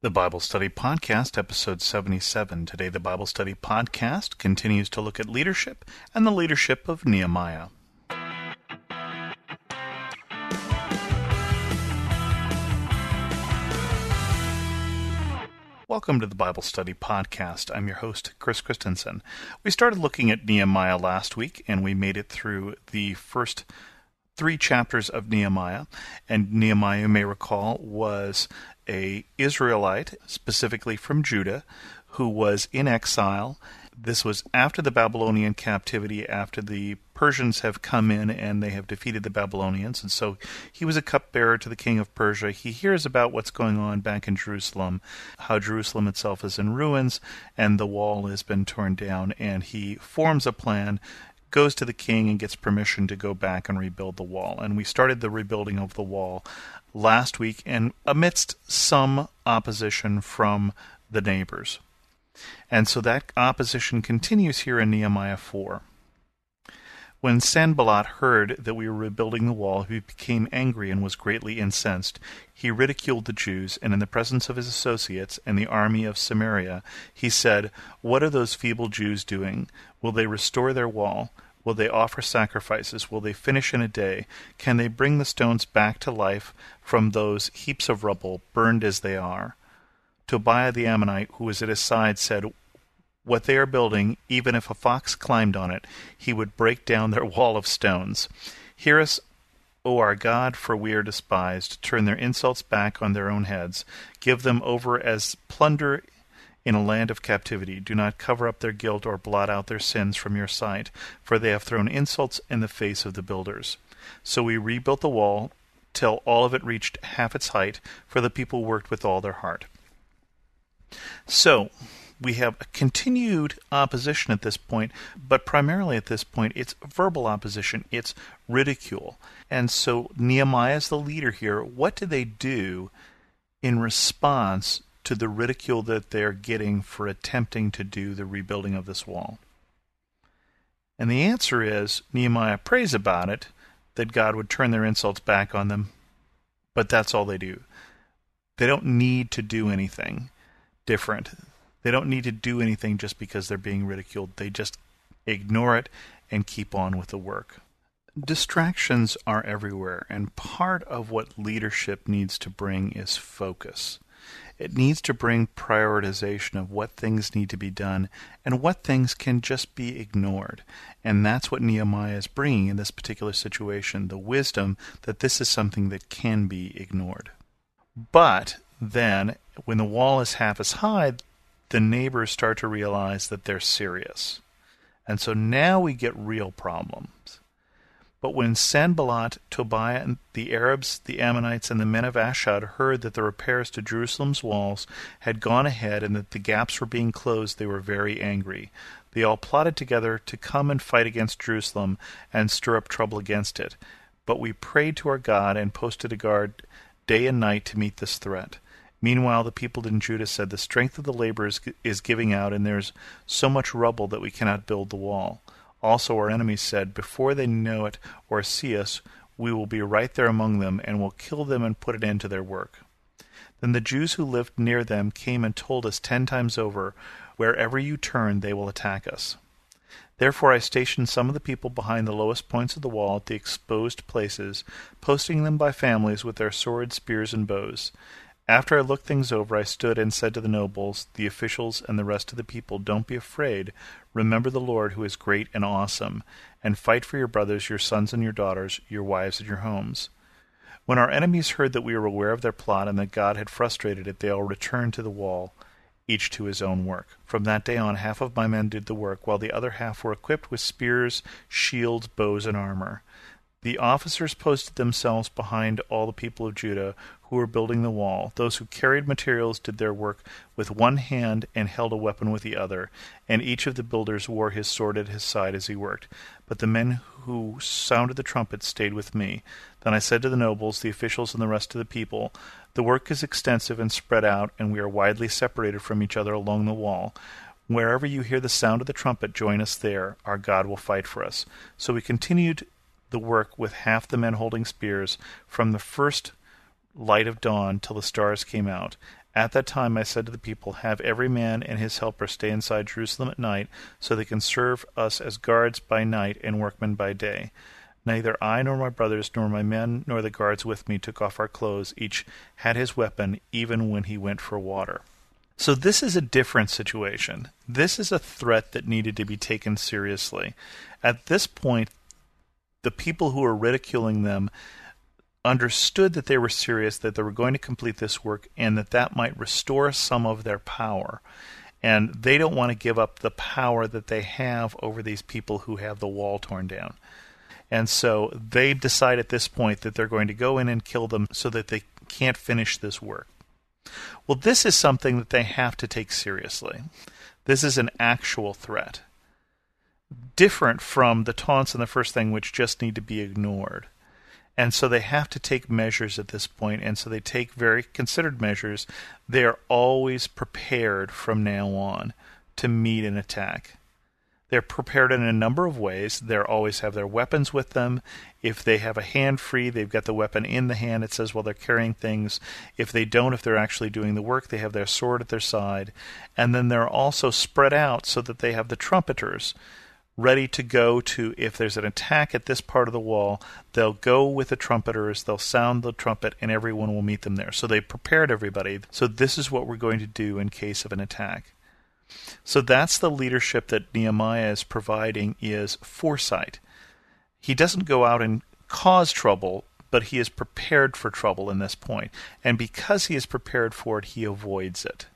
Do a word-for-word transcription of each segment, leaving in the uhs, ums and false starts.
The Bible Study Podcast, episode seventy-seven. Today, the Bible Study Podcast continues to look at leadership and the leadership of Nehemiah. Welcome to the Bible Study Podcast. I'm your host, Chris Christensen. We started looking at Nehemiah last week, and we made it through the first three chapters of Nehemiah. And Nehemiah, you may recall, was a Israelite, specifically from Judah, who was in exile. This was after the Babylonian captivity, after the Persians have come in and they have defeated the Babylonians. And so he was a cupbearer to the king of Persia. He hears about what's going on back in Jerusalem, how Jerusalem itself is in ruins and the wall has been torn down. And he forms a plan, goes to the king and gets permission to go back and rebuild the wall. And we started the rebuilding of the wall last week, and amidst some opposition from the neighbors. And so that opposition continues here in Nehemiah four. When Sanballat heard that we were rebuilding the wall, he became angry and was greatly incensed. He ridiculed the Jews, and in the presence of his associates and the army of Samaria, he said, "What are those feeble Jews doing? Will they restore their wall? Will they offer sacrifices? Will they finish in a day? Can they bring the stones back to life from those heaps of rubble, burned as they are?" Tobiah the Ammonite, who was at his side, said, "What they are building, even if a fox climbed on it, he would break down their wall of stones. Hear us, O our God, for we are despised. Turn their insults back on their own heads. Give them over as plunder in a land of captivity. Do not cover up their guilt or blot out their sins from your sight, for they have thrown insults in the face of the builders." So we rebuilt the wall till all of it reached half its height, for the people worked with all their heart. So we have a continued opposition at this point, but primarily at this point it's verbal opposition, it's ridicule. And so Nehemiah is the leader here. What do they do in response to the ridicule that they're getting for attempting to do the rebuilding of this wall? And the answer is, Nehemiah prays about it, that God would turn their insults back on them, but that's all they do. They don't need to do anything different. They don't need to do anything just because they're being ridiculed. They just ignore it and keep on with the work. Distractions are everywhere, and part of what leadership needs to bring is focus. It needs to bring prioritization of what things need to be done and what things can just be ignored. And that's what Nehemiah is bringing in this particular situation, the wisdom that this is something that can be ignored. But then, when the wall is half as high, the neighbors start to realize that they're serious. And so now we get real problems. But when Sanballat, Tobiah, and the Arabs, the Ammonites, and the men of Ashdod heard that the repairs to Jerusalem's walls had gone ahead and that the gaps were being closed, they were very angry. They all plotted together to come and fight against Jerusalem and stir up trouble against it. But we prayed to our God and posted a guard day and night to meet this threat. Meanwhile, the people in Judah said, "The strength of the laborers is giving out, and there is so much rubble that we cannot build the wall." Also our enemies said, "Before they know it or see us, we will be right there among them, and will kill them and put an end to their work." Then the Jews who lived near them came and told us ten times over, "Wherever you turn, they will attack us." Therefore I stationed some of the people behind the lowest points of the wall at the exposed places, posting them by families with their swords, spears, and bows. After I looked things over, I stood and said to the nobles, the officials, and the rest of the people, "Don't be afraid. Remember the Lord, who is great and awesome, and fight for your brothers, your sons and your daughters, your wives and your homes." When our enemies heard that we were aware of their plot and that God had frustrated it, they all returned to the wall, each to his own work. From that day on, half of my men did the work, while the other half were equipped with spears, shields, bows, and armor. The officers posted themselves behind all the people of Judah who were building the wall. Those who carried materials did their work with one hand and held a weapon with the other, and each of the builders wore his sword at his side as he worked. But the men who sounded the trumpet stayed with me. Then I said to the nobles, the officials, and the rest of the people, "The work is extensive and spread out, and we are widely separated from each other along the wall. Wherever you hear the sound of the trumpet, join us there. Our God will fight for us." So we continued the work with half the men holding spears from the first light of dawn till the stars came out. At that time I said to the people, have every man and his helper stay inside Jerusalem at night, so they can serve us as guards by night and workmen by day. Neither I nor my brothers nor my men nor the guards with me took off our clothes. Each had his weapon, even when he went for water. So this is a different situation. This is a threat that needed to be taken seriously. At this point, the people who were ridiculing them understood that they were serious, that they were going to complete this work, and that that might restore some of their power. And they don't want to give up the power that they have over these people who have the wall torn down. And so they decide at this point that they're going to go in and kill them so that they can't finish this work. Well, this is something that they have to take seriously. This is an actual threat. Different from the taunts in the first thing, which just need to be ignored. And so they have to take measures at this point, and so they take very considered measures. They are always prepared from now on to meet an attack. They're prepared in a number of ways. They always have their weapons with them. If they have a hand free, they've got the weapon in the hand, it says, while they're carrying things. If they don't, if they're actually doing the work, they have their sword at their side. And then they're also spread out so that they have the trumpeters ready to go to, if there's an attack at this part of the wall, they'll go with the trumpeters, they'll sound the trumpet, and everyone will meet them there. So they prepared everybody. So this is what we're going to do in case of an attack. So that's the leadership that Nehemiah is providing, is foresight. He doesn't go out and cause trouble, but he is prepared for trouble in this point. And because he is prepared for it, he avoids it.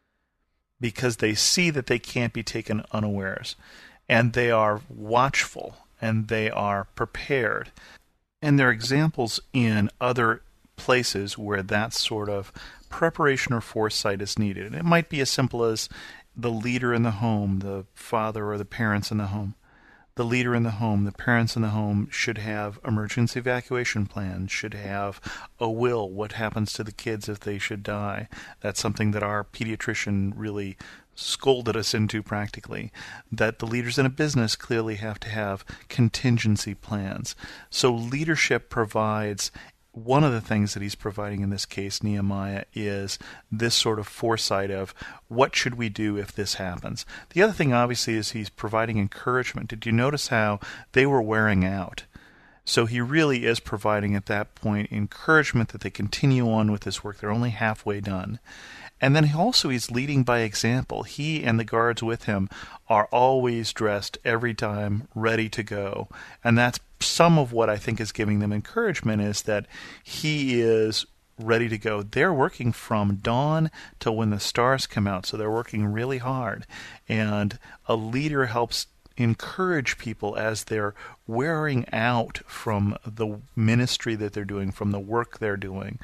Because they see that they can't be taken unawares. And they are watchful, and they are prepared. And there are examples in other places where that sort of preparation or foresight is needed. And it might be as simple as the leader in the home, the father or the parents in the home. The leader in the home, the parents in the home should have emergency evacuation plans, should have a will, what happens to the kids if they should die. That's something that our pediatrician really scolded us into practically. That the leaders in a business clearly have to have contingency plans. So leadership provides, one of the things that he's providing in this case, Nehemiah, is this sort of foresight of what should we do if this happens. The other thing, obviously, is he's providing encouragement. Did you notice how they were wearing out? So he really is providing at that point encouragement that they continue on with this work. They're only halfway done. And then he also he's leading by example. He and the guards with him are always dressed every time, ready to go. And that's some of what I think is giving them encouragement, is that he is ready to go. They're working from dawn till when the stars come out, so they're working really hard. And a leader helps encourage people as they're wearing out from the ministry that they're doing, from the work they're doing.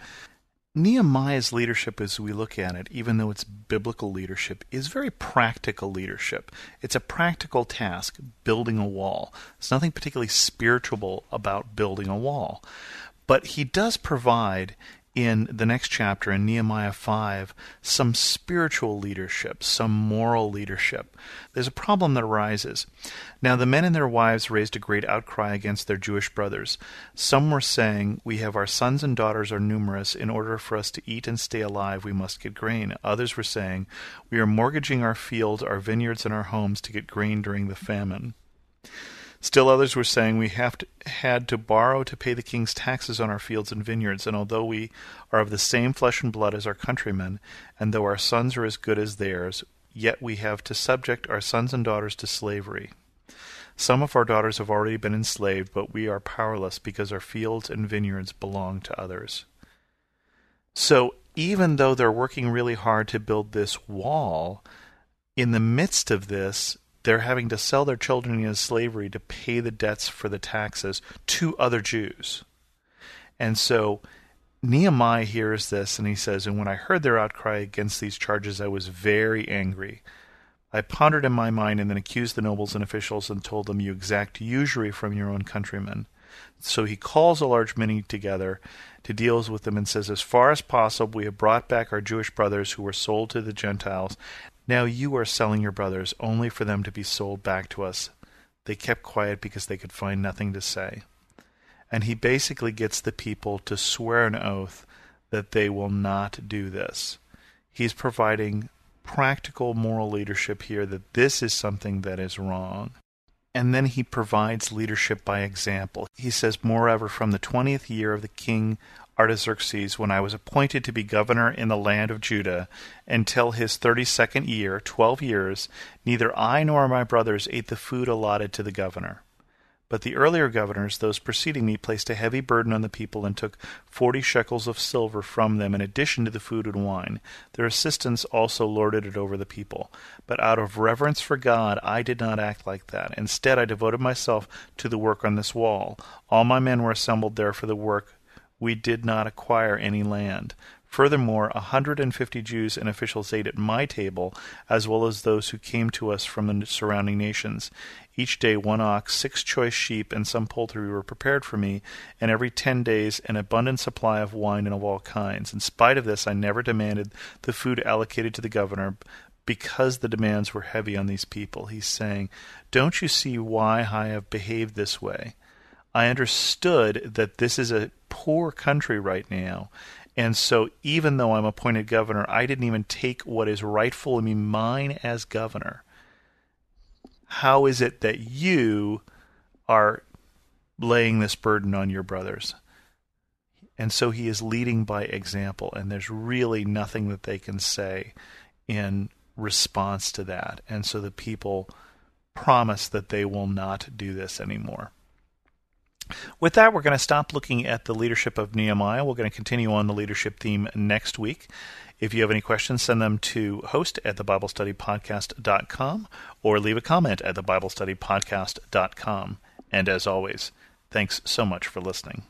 Nehemiah's leadership, as we look at it, even though it's biblical leadership, is very practical leadership. It's a practical task, building a wall. There's nothing particularly spiritual about building a wall. But he does provide, in the next chapter, in Nehemiah five, some spiritual leadership, some moral leadership. There's a problem that arises. Now the men and their wives raised a great outcry against their Jewish brothers. Some were saying, "We have our sons and daughters are numerous. In order for us to eat and stay alive, we must get grain." Others were saying, "We are mortgaging our fields, our vineyards, and our homes to get grain during the famine." Still others were saying, "We have to, had to borrow to pay the king's taxes on our fields and vineyards, and although we are of the same flesh and blood as our countrymen, and though our sons are as good as theirs, yet we have to subject our sons and daughters to slavery. Some of our daughters have already been enslaved, but we are powerless because our fields and vineyards belong to others." So even though they're working really hard to build this wall, in the midst of this, they're having to sell their children into slavery to pay the debts for the taxes to other Jews. And so Nehemiah hears this, and he says, "And when I heard their outcry against these charges, I was very angry. I pondered in my mind and then accused the nobles and officials and told them, 'You exact usury from your own countrymen.' So he calls a large meeting together to deal with them and says, 'As far as possible, we have brought back our Jewish brothers who were sold to the Gentiles. Now you are selling your brothers only for them to be sold back to us.' They kept quiet because they could find nothing to say." And he basically gets the people to swear an oath that they will not do this. He's providing practical moral leadership here, that this is something that is wrong. And then he provides leadership by example. He says, moreover, from the twentieth year of the king Artaxerxes, when I was appointed to be governor in the land of Judah, until his thirty-second year, twelve years, neither I nor my brothers ate the food allotted to the governor. But the earlier governors, those preceding me, placed a heavy burden on the people and took forty shekels of silver from them in addition to the food and wine. Their assistants also lorded it over the people. But out of reverence for God, I did not act like that. Instead, I devoted myself to the work on this wall. All my men were assembled there for the work. We did not acquire any land. Furthermore, a hundred and fifty Jews and officials ate at my table, as well as those who came to us from the surrounding nations. Each day one ox, six choice sheep, and some poultry were prepared for me, and every ten days an abundant supply of wine and of all kinds. In spite of this, I never demanded the food allocated to the governor, because the demands were heavy on these people. He's saying, don't you see why I have behaved this way? I understood that this is a poor country right now, and so even though I'm appointed governor, I didn't even take what is rightfully mine as governor. How is it that you are laying this burden on your brothers? And so he is leading by example, and there's really nothing that they can say in response to that. And so the people promise that they will not do this anymore. With that, we're going to stop looking at the leadership of Nehemiah. We're going to continue on the leadership theme next week. If you have any questions, send them to host at the bible study podcast dot com or leave a comment at the bible study podcast dot com. And as always, thanks so much for listening.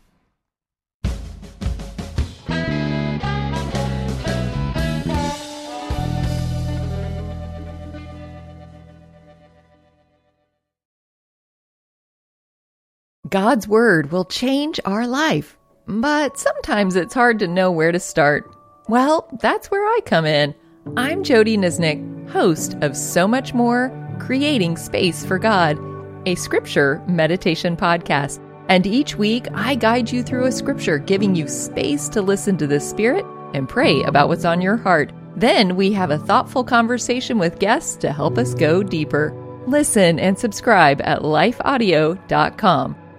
God's Word will change our life, but sometimes it's hard to know where to start. Well, that's where I come in. I'm Jody Nisnik, host of So Much More, Creating Space for God, a scripture meditation podcast. And each week, I guide you through a scripture, giving you space to listen to the Spirit and pray about what's on your heart. Then we have a thoughtful conversation with guests to help us go deeper. Listen and subscribe at life audio dot com.